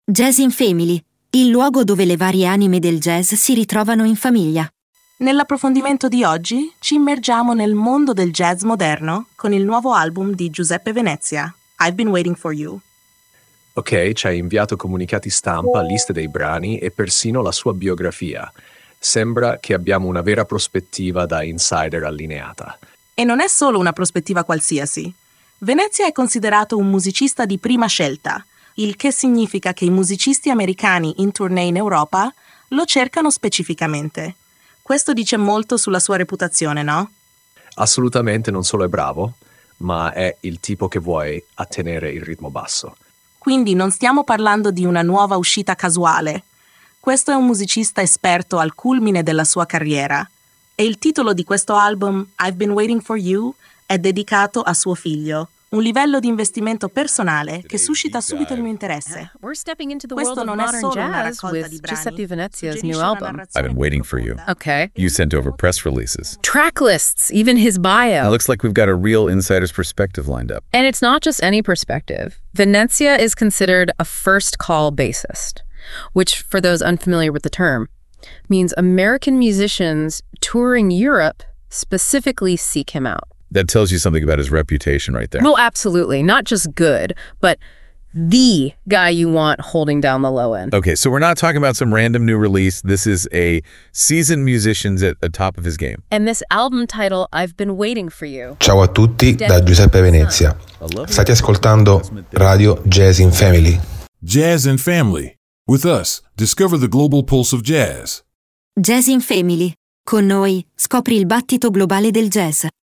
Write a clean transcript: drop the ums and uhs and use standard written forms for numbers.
Jazz in Family, il luogo dove le varie anime del jazz si ritrovano in famiglia. Nell'approfondimento di oggi ci immergiamo nel mondo del jazz moderno con il nuovo album di Giuseppe Venezia, I've Been Waiting for You. Ok, ci hai inviato comunicati stampa, liste dei brani e persino la sua biografia. Sembra che abbiamo una vera prospettiva da insider allineata. E non è solo una prospettiva qualsiasi. Venezia è considerato un musicista di prima scelta, il che significa che i musicisti americani in tournée in Europa lo cercano specificamente. Questo dice molto sulla sua reputazione, no? Assolutamente non solo è bravo, ma è il tipo che vuoi a tenere il ritmo basso. Quindi non stiamo parlando di una nuova uscita casuale. Questo è un musicista esperto al culmine della sua carriera. E il titolo di questo album, I've Been Waiting for You, è dedicato a suo figlio. Un livello di investimento personale che suscita subito il mio interesse. Questo non è solo una raccolta di brani. Giuseppe Venezia's new album. I've been waiting for you. Okay. You sent over press releases. Track lists, even his bio. It looks like we've got a real insider's perspective lined up. And it's not just any perspective. Venezia is considered a first-call bassist, which, for those unfamiliar with the term, means American musicians touring Europe specifically seek him out. That tells you something about his reputation right there. Well, absolutely. Not just good, but the guy you want holding down the low end. Okay, so we're not talking about some random new release. This is a seasoned musician at the top of his game. And this album title, I've Been Waiting for You. Ciao a tutti da Giuseppe Venezia. State ascoltando Radio Jazz in Family. Jazz in Family. With us, discover the global pulse of jazz. Jazz in Family. Con noi scopri il battito globale del jazz.